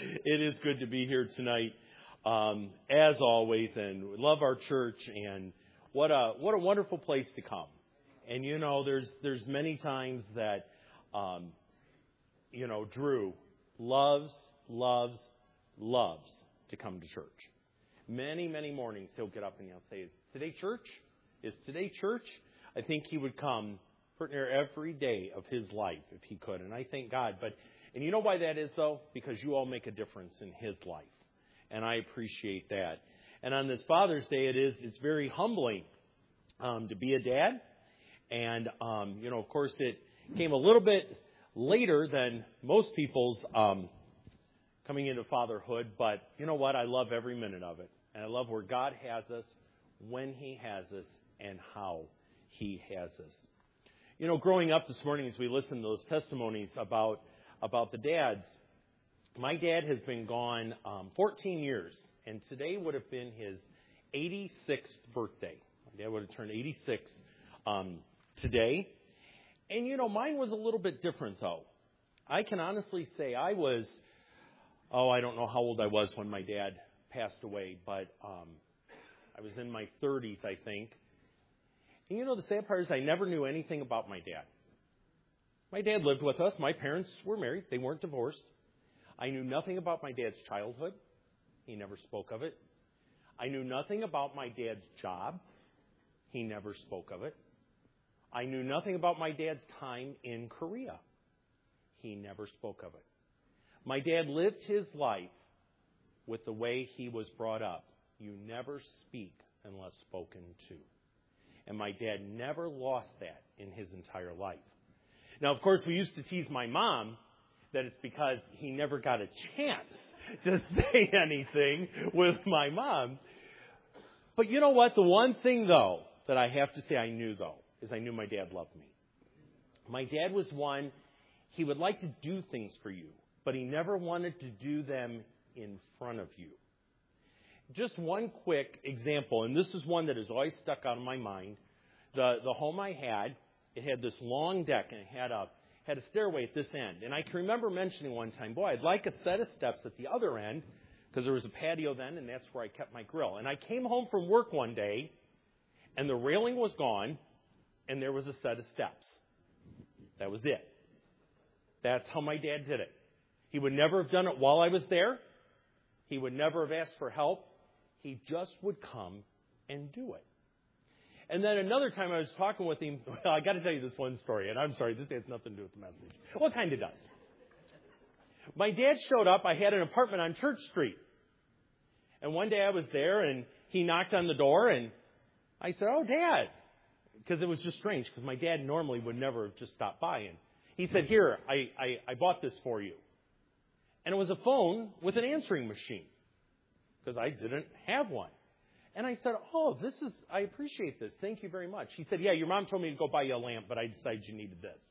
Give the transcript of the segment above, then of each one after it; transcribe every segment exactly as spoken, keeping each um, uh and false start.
It is good to be here tonight, um, as always, and we love our church, and what a what a wonderful place to come. And you know, there's there's many times that, um, you know, Drew loves, loves, loves to come to church. Many, many mornings he'll get up and he'll say, "Is today church? Is today church?" I think he would come pretty near every day of his life if he could, and I thank God. But and you know why that is, though? Because you all make a difference in his life, and I appreciate that. And on this Father's Day, it is it's very humbling um, to be a dad, and um, you know, of course, it came a little bit later than most people's um, coming into fatherhood. But you know what? I love every minute of it, and I love where God has us, when He has us, and how He has us. You know, growing up this morning, as we listened to those testimonies about about the dads, my dad has been gone um, fourteen years, and today would have been his eighty-sixth birthday. My dad would have turned eighty-six um, today. And, you know, mine was a little bit different, though. I can honestly say I was, oh, I don't know how old I was when my dad passed away, but um, I was in my thirties, I think. And, you know, the sad part is I never knew anything about my dad. My dad lived with us. My parents were married. They weren't divorced. I knew nothing about my dad's childhood. He never spoke of it. I knew nothing about my dad's job. He never spoke of it. I knew nothing about my dad's time in Korea. He never spoke of it. My dad lived his life with the way he was brought up. You never speak unless spoken to. And my dad never lost that in his entire life. Now, of course, we used to tease my mom that it's because he never got a chance to say anything with my mom. But you know what? The one thing, though, that I have to say I knew, though, is I knew my dad loved me. My dad was one, he would like to do things for you, but he never wanted to do them in front of you. Just one quick example, and this is one that has always stuck out in my mind. The, the home I had, it had this long deck, and it had a had a stairway at this end. And I can remember mentioning one time, boy, I'd like a set of steps at the other end, because there was a patio then, and that's where I kept my grill. And I came home from work one day, and the railing was gone, and there was a set of steps. That was it. That's how my dad did it. He would never have done it while I was there. He would never have asked for help. He just would come and do it. And then another time I was talking with him, well, I got to tell you this one story, and I'm sorry, this has nothing to do with the message. Well, it kind of does. My dad showed up. I had an apartment on Church Street. And one day I was there, and he knocked on the door, and I said, "Oh, Dad," because it was just strange, because my dad normally would never have just stopped by. And he said, "Here, I, I, I bought this for you." And it was a phone with an answering machine, because I didn't have one. And I said, "Oh, this is, I appreciate this. Thank you very much." He said, "Yeah, your mom told me to go buy you a lamp, but I decided you needed this."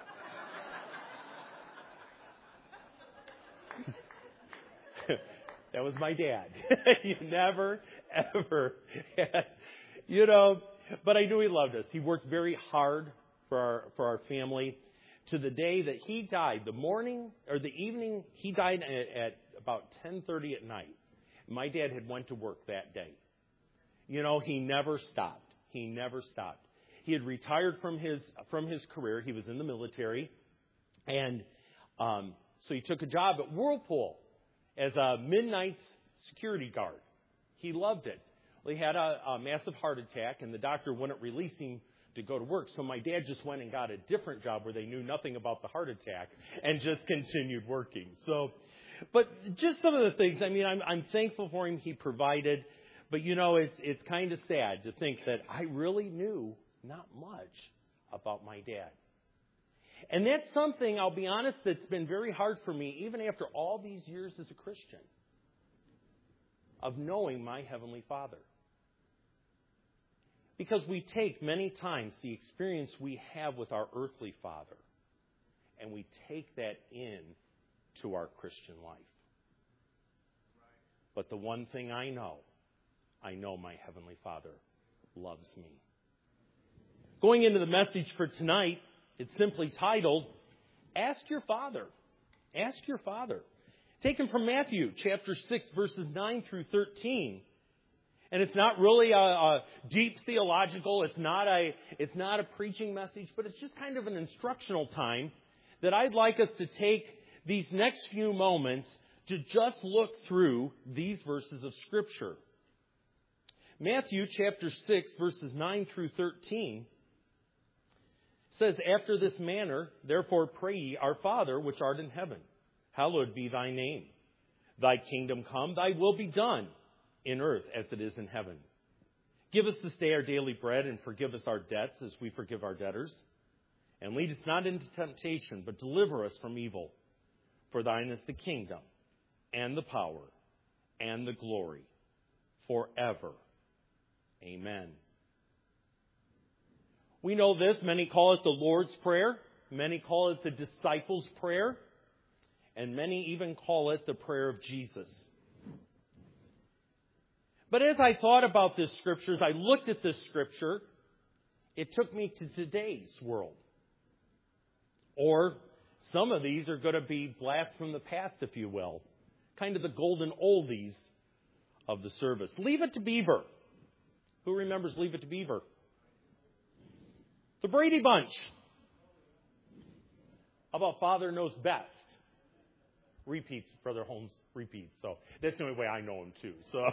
That was my dad. You never, ever had, you know, but I knew he loved us. He worked very hard for our, for our family to the day that he died. The morning or the evening, he died at, at about ten thirty at night. My dad had went to work that day. You know, he never stopped. He never stopped. He had retired from his from his career. He was in the military. And um, so he took a job at Whirlpool as a midnight security guard. He loved it. Well, he had a, a massive heart attack, and the doctor wouldn't release him to go to work. So my dad just went and got a different job where they knew nothing about the heart attack and just continued working. So, but just some of the things, I mean, I'm, I'm thankful for him. He provided. But, you know, it's it's kind of sad to think that I really knew not much about my dad. And that's something, I'll be honest, that's been very hard for me, even after all these years as a Christian, of knowing my Heavenly Father. Because we take many times the experience we have with our earthly father, and we take that in to our Christian life. But the one thing I know, I know my Heavenly Father loves me. Going into the message for tonight, it's simply titled, Ask Your Father. Ask Your Father. taken from Matthew chapter six, verses nine through thirteen. And it's not really a, a deep theological, it's not a, it's not a preaching message, but it's just kind of an instructional time that I'd like us to take these next few moments to just look through these verses of Scripture. Matthew chapter six, verses nine through thirteen says, "After this manner, therefore pray ye, Our Father, which art in heaven, hallowed be thy name. Thy kingdom come, thy will be done, in earth as it is in heaven. Give us this day our daily bread, and forgive us our debts as we forgive our debtors. And lead us not into temptation, but deliver us from evil. For thine is the kingdom, and the power, and the glory, forever. Amen." We know this. Many call it the Lord's Prayer. Many call it the disciples' prayer. And many even call it the prayer of Jesus. But as I thought about this scripture, as I looked at this scripture, it took me to today's world. Or some of these are going to be blasts from the past, if you will. Kind of the golden oldies of the service. Leave It to Beaver. Who remembers Leave It to Beaver? The Brady Bunch. How about Father Knows Best? Repeats, Brother Holmes repeats. So that's the only way I know him too. So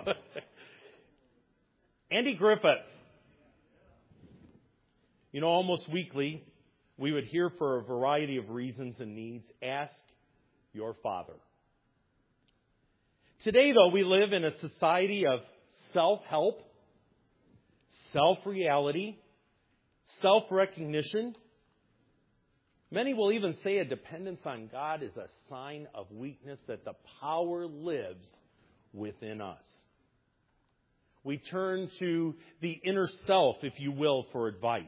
Andy Griffith. You know, almost weekly, we would hear for a variety of reasons and needs, ask your Father. Today, though, we live in a society of self-help, self-reality, self-recognition. Many will even say a dependence on God is a sign of weakness, that the power lives within us. We turn to the inner self, if you will, for advice.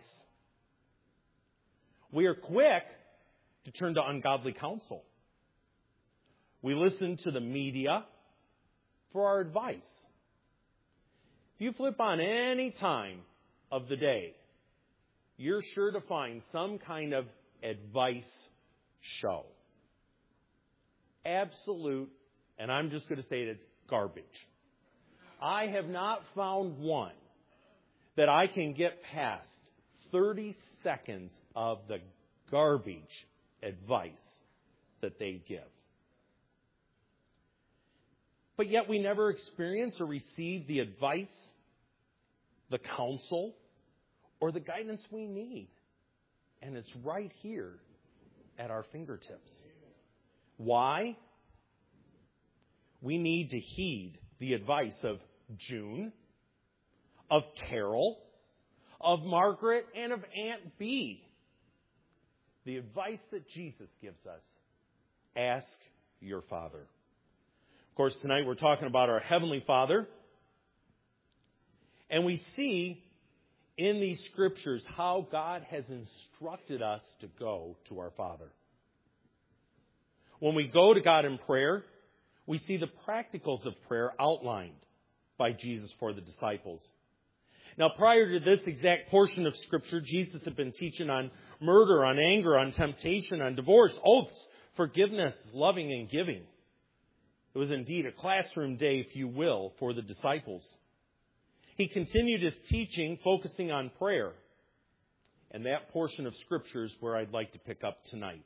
We are quick to turn to ungodly counsel. We listen to the media for our advice. If you flip on any time of the day, you're sure to find some kind of advice show. Absolute, and I'm just going to say it, it's garbage. I have not found one that I can get past thirty seconds of the garbage advice that they give. But yet we never experience or receive the advice, the counsel, or the guidance we need. And it's right here at our fingertips. Why? We need to heed the advice of June, of Carol, of Margaret, and of Aunt Bee. The advice that Jesus gives us. Ask your Father. Of course, tonight we're talking about our Heavenly Father. And we see in these scriptures how God has instructed us to go to our Father. When we go to God in prayer, we see the practicals of prayer outlined by Jesus for the disciples. Now, prior to this exact portion of Scripture, Jesus had been teaching on murder, on anger, on temptation, on divorce, oaths, forgiveness, loving, and giving. It was indeed a classroom day, if you will, for the disciples. He continued his teaching focusing on prayer. And that portion of Scripture is where I'd like to pick up tonight.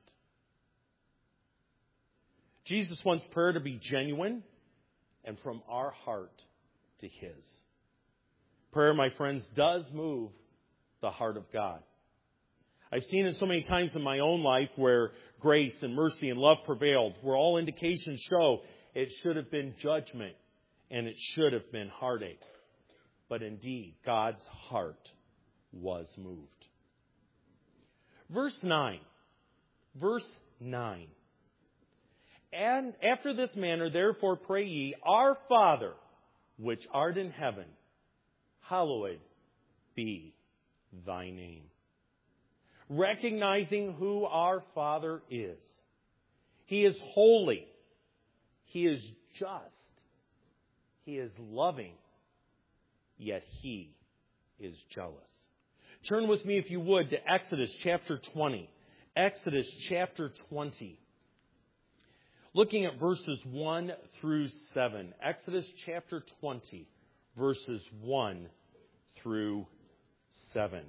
Jesus wants prayer to be genuine and from our heart to His. Prayer, my friends, does move the heart of God. I've seen it so many times in my own life where grace and mercy and love prevailed, where all indications show it should have been judgment and it should have been heartache. But indeed, God's heart was moved. Verse nine. Verse nine. And after this manner, therefore pray ye, Our Father, which art in heaven, hallowed be thy name. Recognizing who our Father is. He is holy. He is just. He is loving. Yet He is jealous. Turn with me, if you would, to Exodus chapter twenty. Exodus chapter twenty. looking at verses one through seven. Exodus chapter twenty, verses one through seven.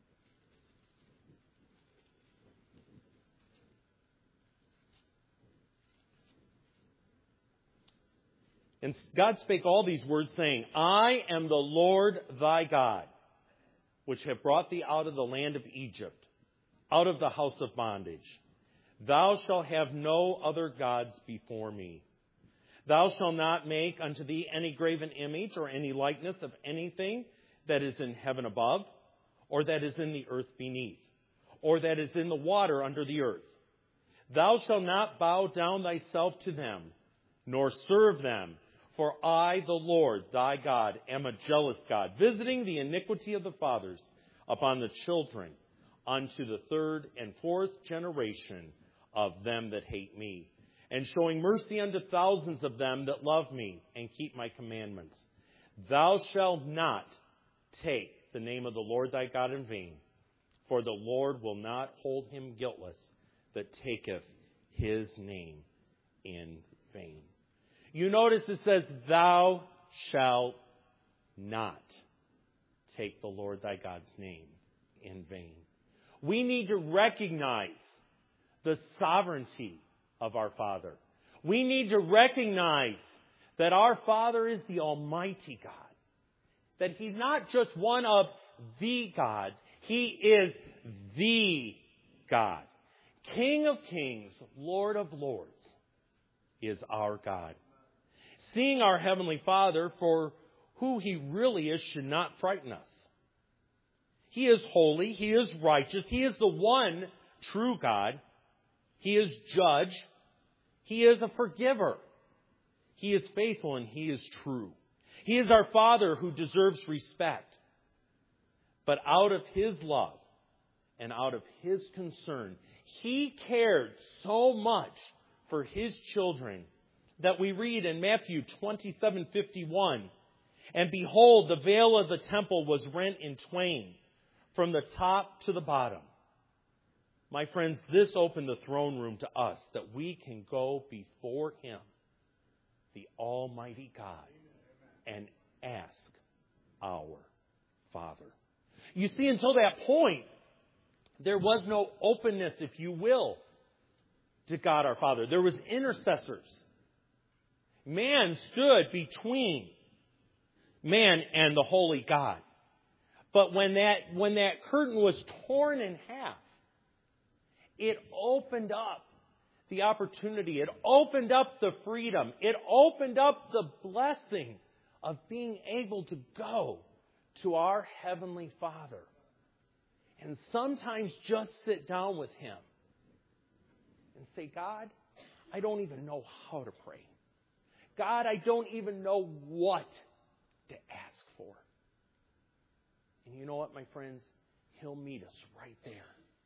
And God spake all these words, saying, I am the Lord thy God, which have brought thee out of the land of Egypt, out of the house of bondage. Thou shalt have no other gods before me. Thou shalt not make unto thee any graven image or any likeness of anything that is in heaven above, or that is in the earth beneath, or that is in the water under the earth. Thou shalt not bow down thyself to them, nor serve them. For I, the Lord, thy God, am a jealous God, visiting the iniquity of the fathers upon the children, unto the third and fourth generation of them that hate me, and showing mercy unto thousands of them that love me and keep my commandments. Thou shalt not take the name of the Lord thy God in vain, for the Lord will not hold him guiltless that taketh his name in vain. You notice it says, thou shalt not take the Lord thy God's name in vain. We need to recognize the sovereignty of our Father. We need to recognize that our Father is the Almighty God. That He's not just one of the gods. He is the God. King of kings, Lord of lords is our God. Seeing our Heavenly Father for who He really is should not frighten us. He is holy. He is righteous. He is the one true God. He is judge. He is a forgiver. He is faithful and He is true. He is our Father who deserves respect. But out of His love and out of His concern, He cared so much for His children that we read in Matthew twenty-seven fifty-one, and behold, the veil of the temple was rent in twain from the top to the bottom. My friends, this opened the throne room to us that we can go before Him, the Almighty God, and ask our Father. You see, until that point, there was no openness, if you will, to God our Father. There was intercessors. Man stood between man and the holy God. But when that, when that curtain was torn in half, it opened up the opportunity. It opened up the freedom. It opened up the blessing of being able to go to our Heavenly Father and sometimes just sit down with Him and say, God, I don't even know how to pray. God, I don't even know what to ask for. And you know what, my friends? He'll meet us right there.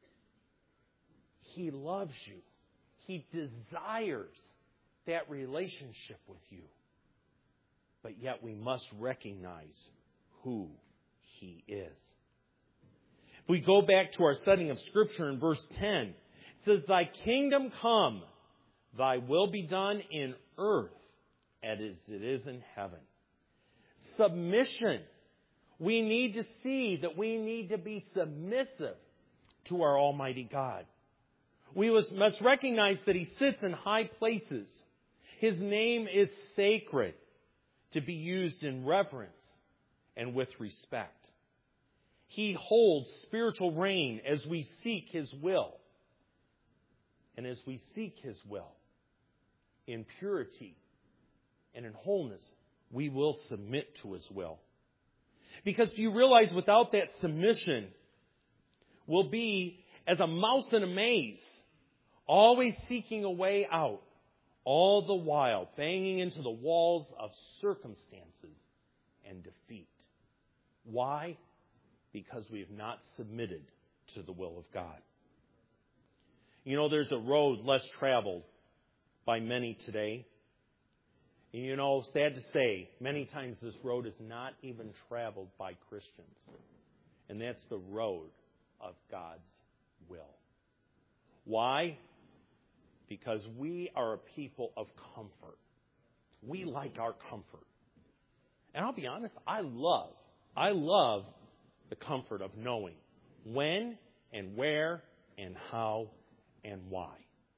He loves you. He desires that relationship with you. But yet we must recognize who He is. If we go back to our studying of Scripture in verse ten, it says, Thy kingdom come, Thy will be done in earth as it is in heaven. Submission. We need to see that we need to be submissive to our Almighty God. We must recognize that He sits in high places. His name is sacred to be used in reverence and with respect. He holds spiritual reign as we seek His will. And as we seek His will in purity and in wholeness, we will submit to His will. Because do you realize without that submission, we'll be as a mouse in a maze, always seeking a way out, all the while banging into the walls of circumstances and defeat. Why? Because we have not submitted to the will of God. You know, there's a road less traveled by many today. And you know, sad to say, many times this road is not even traveled by Christians. And that's the road of God's will. Why? because we are a people of comfort. We like our comfort. And I'll be honest, I love, I love the comfort of knowing when and where and how and why.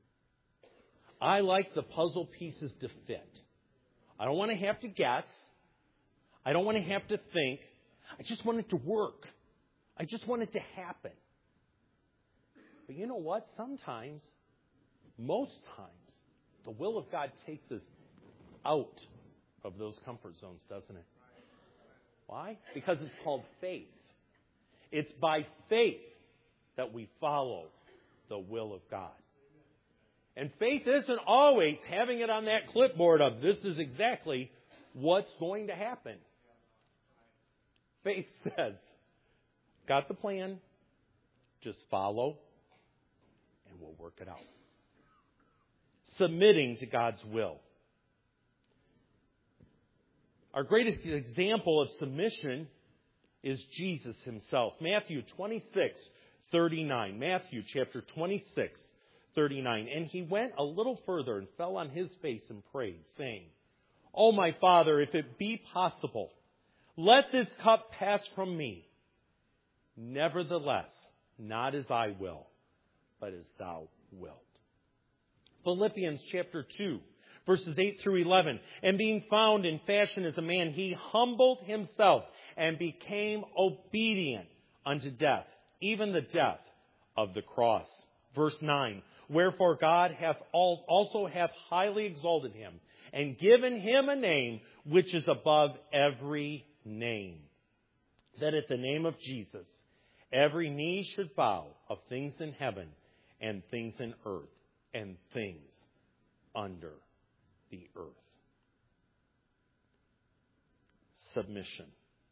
I like the puzzle pieces to fit. I don't want to have to guess. I don't want to have to think. I just want it to work. I just want it to happen. But you know what? Sometimes, most times, the will of God takes us out of those comfort zones, doesn't it? Why? Because it's called faith. It's by faith that we follow the will of God. And faith isn't always having it on that clipboard of this is exactly what's going to happen. Faith says, got the plan, just follow, and we'll work it out. Submitting to God's will. Our greatest example of submission is Jesus himself. Matthew twenty-six thirty-nine. Matthew chapter twenty-six thirty-nine. And he went a little further and fell on his face and prayed, saying, "O my Father, if it be possible, let this cup pass from me. Nevertheless, not as I will, but as thou wilt." Philippians chapter two, verses eight through eleven. And being found in fashion as a man, he humbled himself and became obedient unto death, even the death of the cross. Verse nine. Wherefore God hath also hath highly exalted him, and given him a name which is above every name, that at the name of Jesus every knee should bow, of things in heaven and things in earth and things under the earth. Submission.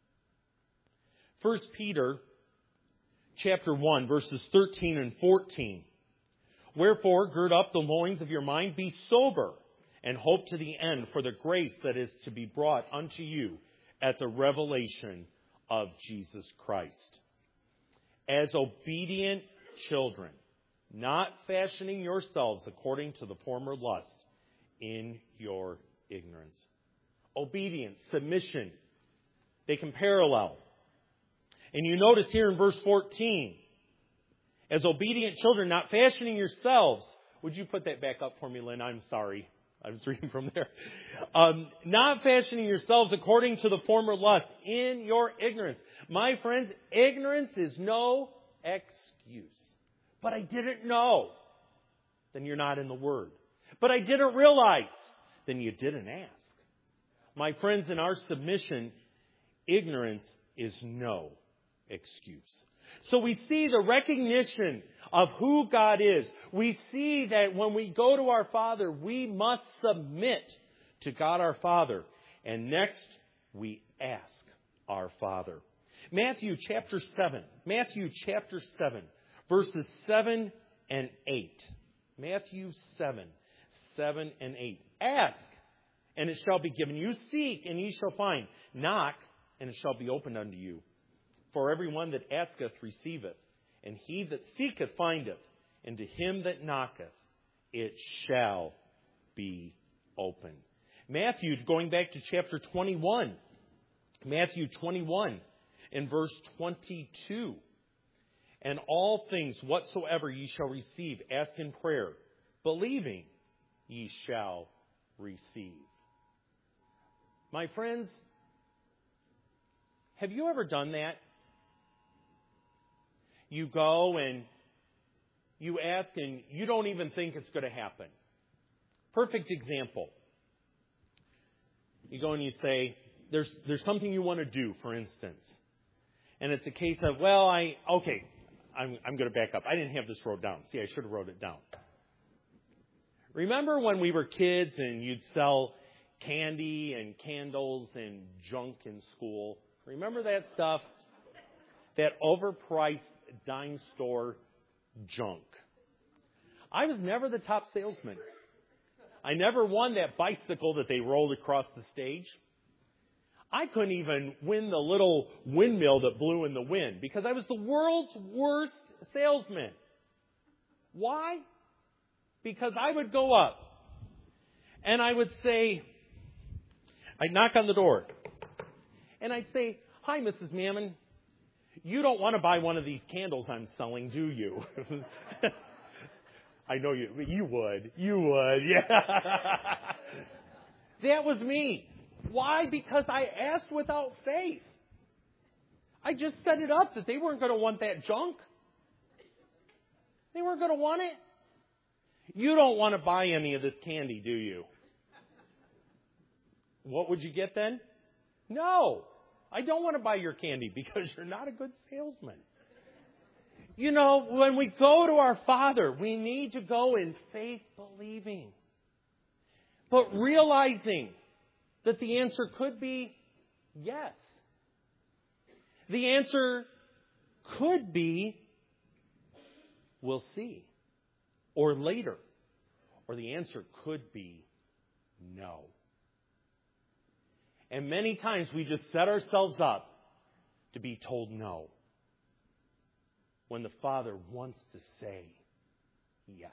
First Peter chapter one, verses thirteen and fourteen. Wherefore, gird up the loins of your mind, be sober, and hope to the end for the grace that is to be brought unto you at the revelation of Jesus Christ. As obedient children, not fashioning yourselves according to the former lust in your ignorance. Obedience, submission, they can parallel. And you notice here in verse fourteen, as obedient children, not fashioning yourselves. Would you put that back up for me, Lynn? I'm sorry. I was reading from there. Um, not fashioning yourselves according to the former lust in your ignorance. My friends, ignorance is no excuse. But I didn't know. Then you're not in the Word. But I didn't realize. Then you didn't ask. My friends, in our submission, ignorance is no excuse. So we see the recognition of who God is. We see that when we go to our Father, we must submit to God our Father. And next, we ask our Father. Matthew chapter seven. Matthew chapter seven, verses seven and eight. Matthew seven, seven and eight. Ask, and it shall be given you. Seek, and ye shall find. Knock, and it shall be opened unto you. For everyone that asketh receiveth, and he that seeketh findeth, and to him that knocketh it shall be opened. Matthew, going back to chapter twenty-one, Matthew twenty-one and verse twenty-two. And all things whatsoever ye shall receive, ask in prayer, believing ye shall receive. My friends, have you ever done that? You go and you ask and you don't even think it's going to happen. Perfect example. You go and you say, there's there's something you want to do, for instance. And it's a case of, well, I, okay, I'm, I'm going to back up. I didn't have this wrote down. See, I should have wrote it down. Remember when we were kids and you'd sell candy and candles and junk in school? Remember that stuff? That overpriced dime store junk. I was never the top salesman. I never won that bicycle that they rolled across the stage. I couldn't even win the little windmill that blew in the wind because I was the world's worst salesman. Why? Because I would go up and I would say, I'd knock on the door and I'd say, "Hi, Missus Mammon, you don't want to buy one of these candles I'm selling, do you?" I know you, you would. You would, yeah. That was me. Why? Because I asked without faith. I just set it up that they weren't going to want that junk. They weren't going to want it. You don't want to buy any of this candy, do you? What would you get then? No, I don't want to buy your candy because you're not a good salesman. You know, when we go to our Father, we need to go in faith believing. But realizing that the answer could be yes. The answer could be we'll see. Or later. Or the answer could be no. And many times we just set ourselves up to be told no, when the Father wants to say yes.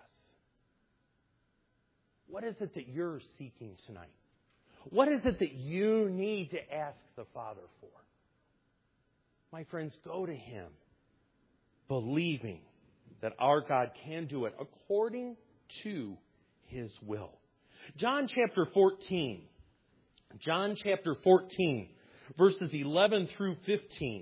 What is it that you're seeking tonight? What is it that you need to ask the Father for? My friends, go to Him, believing that our God can do it according to His will. John chapter fourteen. John chapter fourteen, verses eleven through fifteen.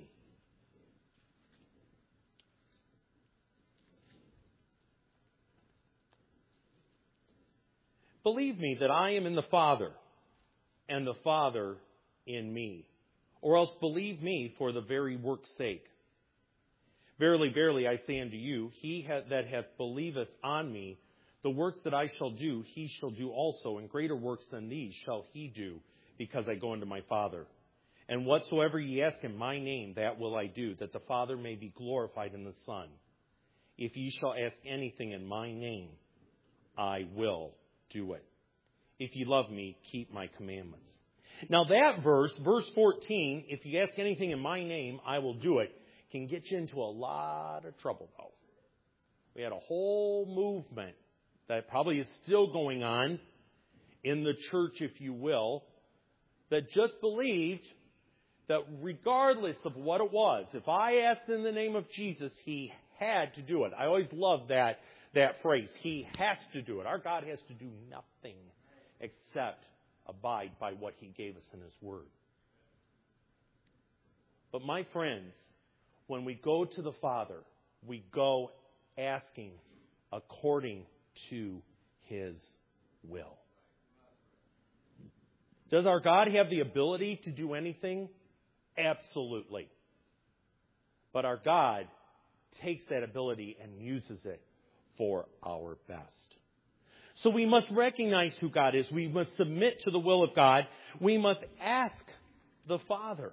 Believe me that I am in the Father, and the Father in me. Or else believe me for the very work's sake. Verily, verily, I say unto you, he that hath believeth on me, the works that I shall do, he shall do also, and greater works than these shall he do, because I go unto my Father. And whatsoever ye ask in my name, that will I do, that the Father may be glorified in the Son. If ye shall ask anything in my name, I will do it. If ye love me, keep my commandments. Now that verse, verse fourteen, if you ask anything in my name, I will do it, can get you into a lot of trouble, though. We had a whole movement that probably is still going on in the church, if you will, that just believed that regardless of what it was, if I asked in the name of Jesus, He had to do it. I always love that, that phrase. He has to do it. Our God has to do nothing except abide by what He gave us in His Word. But my friends, when we go to the Father, we go asking according to His will. Does our God have the ability to do anything? Absolutely. But our God takes that ability and uses it for our best. So we must recognize who God is. We must submit to the will of God. We must ask the Father.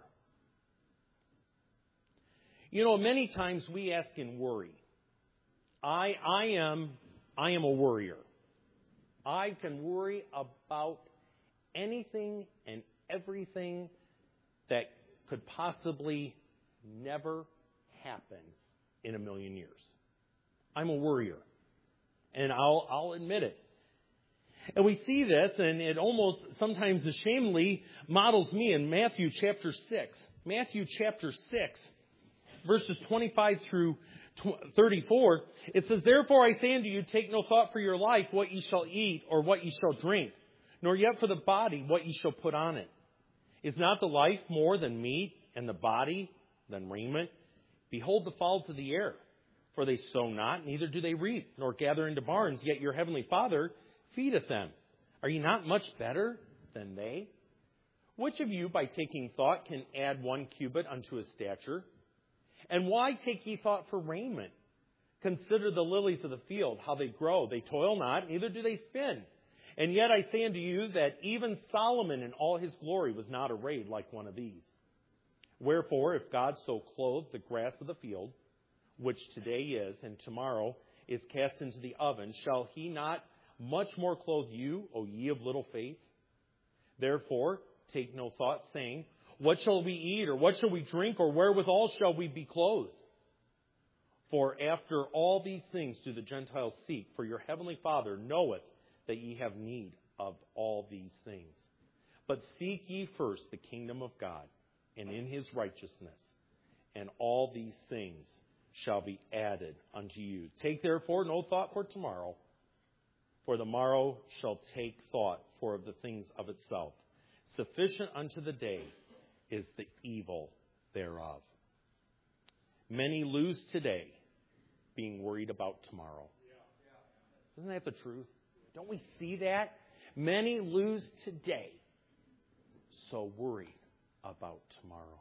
You know, many times we ask in worry. I, I am, I am a worrier. I can worry about anything and everything that could possibly never happen in a million years. I'm a worrier. And I'll, I'll admit it. And we see this, and it almost sometimes ashamedly models me in Matthew chapter six. Matthew chapter six, verses twenty-five through thirty-four. It says, "Therefore I say unto you, take no thought for your life, what ye shall eat, or what ye shall drink, nor yet for the body, what ye shall put on it. Is not the life more than meat, and the body than raiment? Behold the fowls of the air, for they sow not, neither do they reap, nor gather into barns, yet your heavenly Father feedeth them. Are ye not much better than they? Which of you, by taking thought, can add one cubit unto his stature? And why take ye thought for raiment? Consider the lilies of the field, how they grow. They toil not, neither do they spin. And yet I say unto you that even Solomon in all his glory was not arrayed like one of these. Wherefore, if God so clothe the grass of the field, which today is, and tomorrow is cast into the oven, shall He not much more clothe you, O ye of little faith? Therefore, take no thought, saying, what shall we eat, or what shall we drink, or wherewithal shall we be clothed? For after all these things do the Gentiles seek, for your heavenly Father knoweth that ye have need of all these things. But seek ye first the kingdom of God, and in his righteousness, and all these things shall be added unto you. Take therefore no thought for tomorrow, for the morrow shall take thought for of the things of itself. Sufficient unto the day is the evil thereof. Many lose today being worried about tomorrow. Isn't that the truth? Don't we see that? Many lose today, so worried about tomorrow.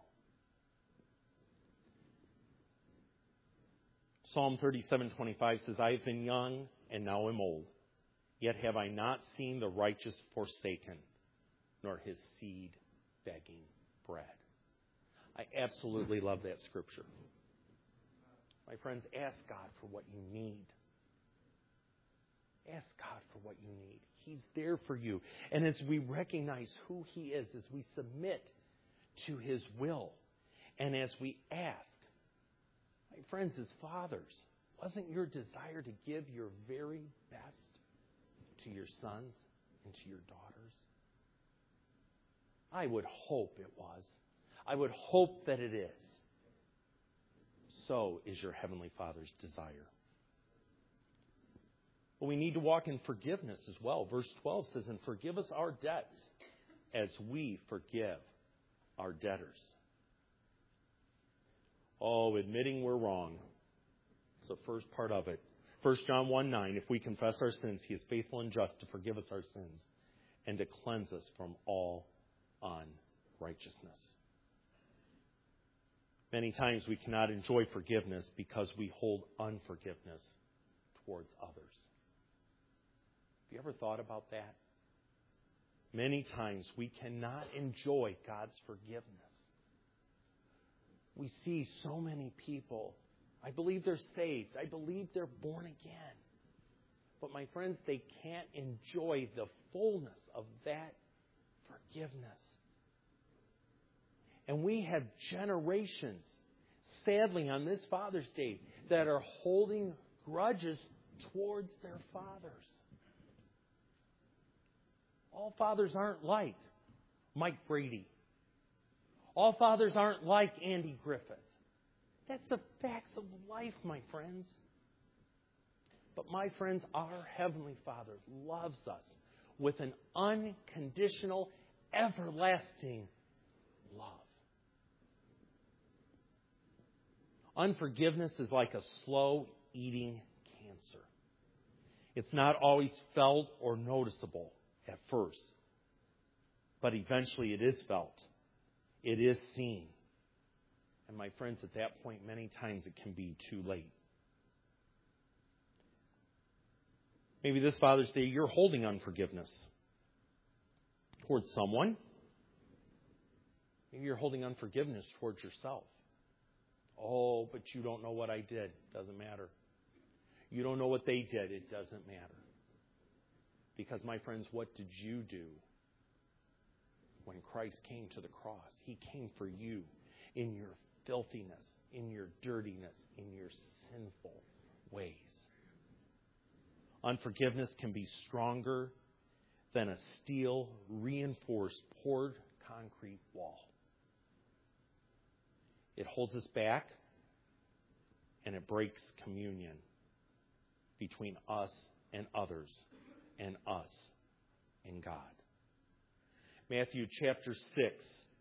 Psalm thirty-seven twenty-five says, I have been young and now am old, yet have I not seen the righteous forsaken, nor his seed begging bread. I absolutely love that scripture. My friends, ask God for what you need. Ask God for what you need. He's there for you. And as we recognize who he is, as we submit to his will, and as we ask, my friends, as fathers, wasn't your desire to give your very best to your sons and to your daughters? I would hope it was. I would hope that it is. So is your Heavenly Father's desire. But we need to walk in forgiveness as well. Verse twelve says, and forgive us our debts as we forgive our debtors. Oh, admitting we're wrong. It's the first part of it. First John one nine, if we confess our sins, he is faithful and just to forgive us our sins and to cleanse us from all unrighteousness. Many times we cannot enjoy forgiveness because we hold unforgiveness towards others. Have you ever thought about that? Many times we cannot enjoy God's forgiveness. We see so many people, I believe they're saved. I believe they're born again. But my friends, they can't enjoy the fullness of that forgiveness. And we have generations, sadly, on this Father's Day, that are holding grudges towards their fathers. All fathers aren't like Mike Brady. All fathers aren't like Andy Griffith. That's the facts of life, my friends. But my friends, our Heavenly Father loves us with an unconditional, everlasting love. Unforgiveness is like a slow-eating cancer. It's not always felt or noticeable at first, but eventually it is felt. It is seen. And my friends, at that point, many times it can be too late. Maybe this Father's Day you're holding unforgiveness towards someone. Maybe you're holding unforgiveness towards yourself. Oh, but you don't know what I did. Doesn't matter. You don't know what they did. It doesn't matter. Because, my friends, what did you do when Christ came to the cross? He came for you in your filthiness, in your dirtiness, in your sinful ways. Unforgiveness can be stronger than a steel reinforced poured concrete wall. It holds us back and it breaks communion between us and others and us and God. Matthew chapter six,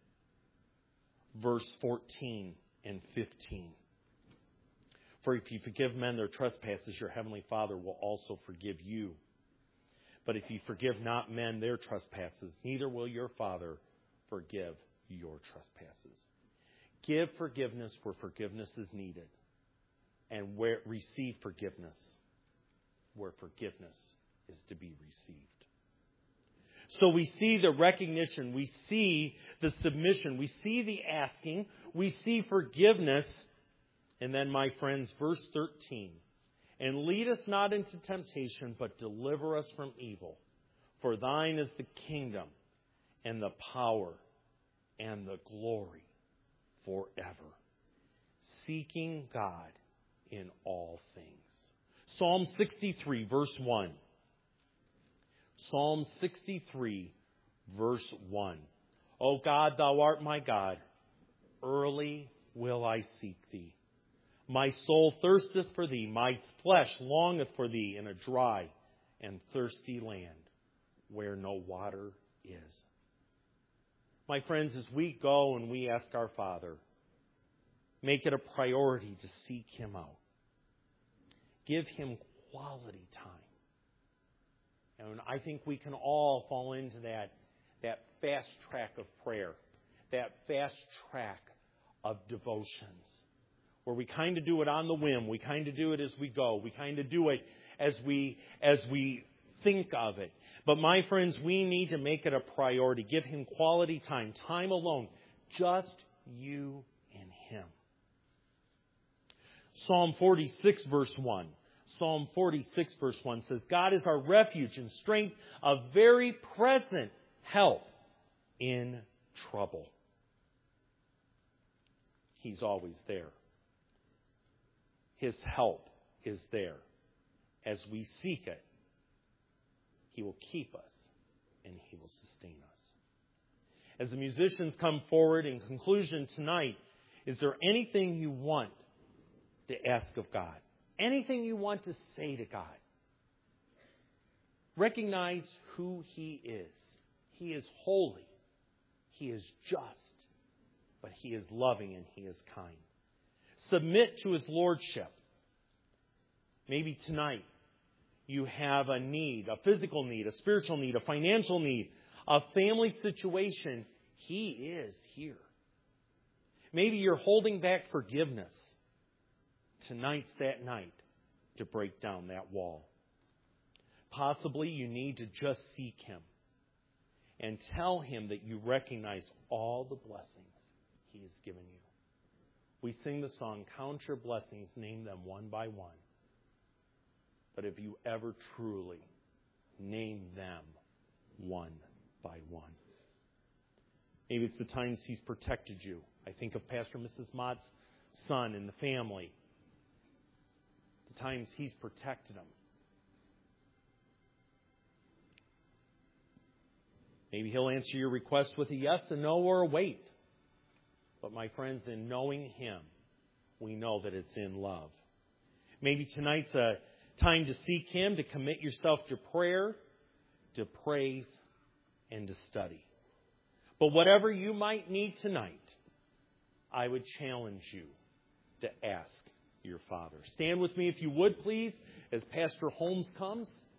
verse fourteen and fifteen. For if you forgive men their trespasses, your heavenly Father will also forgive you. But if you forgive not men their trespasses, neither will your Father forgive your trespasses. Give forgiveness where forgiveness is needed, and where receive forgiveness where forgiveness is to be received. So we see the recognition, we see the submission, we see the asking, we see forgiveness. And then, my friends, verse thirteen, and lead us not into temptation, but deliver us from evil. For thine is the kingdom and the power and the glory forever. Seeking God in all things. Psalm sixty-three, verse one. Psalm sixty-three, verse one. O God, thou art my God. Early will I seek thee. My soul thirsteth for thee. My flesh longeth for thee in a dry and thirsty land where no water is. My friends, as we go and we ask our Father, make it a priority to seek Him out. Give Him quality time. And I think we can all fall into that, that fast track of prayer, that fast track of devotions, where we kind of do it on the whim. We kind of do it as we go. We kind of do it as we as we think of it. But my friends, we need to make it a priority. Give Him quality time, time alone, just you and Him. Psalm forty-six, verse one. Psalm forty-six, verse one says, God is our refuge and strength, a very present help in trouble. He's always there. His help is there. As we seek it, He will keep us and He will sustain us. As the musicians come forward in conclusion tonight, is there anything you want to ask of God? Anything you want to say to God? Recognize who He is. He is holy. He is just. But He is loving and He is kind. Submit to His lordship. Maybe tonight you have a need, a physical need, a spiritual need, a financial need, a family situation. He is here. Maybe you're holding back forgiveness. Tonight's that night to break down that wall. Possibly you need to just seek Him and tell Him that you recognize all the blessings He has given you. We sing the song, Count Your Blessings, name them one by one. But have you ever truly named them one by one? Maybe it's the times He's protected you. I think of Pastor and Missus Mott's son and the family. The times He's protected them. Maybe He'll answer your request with a yes, a no, or a wait. But my friends, in knowing Him, we know that it's in love. Maybe tonight's a time to seek Him, to commit yourself to prayer, to praise, and to study. But whatever you might need tonight, I would challenge you to ask your Father. Stand with me if you would, please, as Pastor Holmes comes.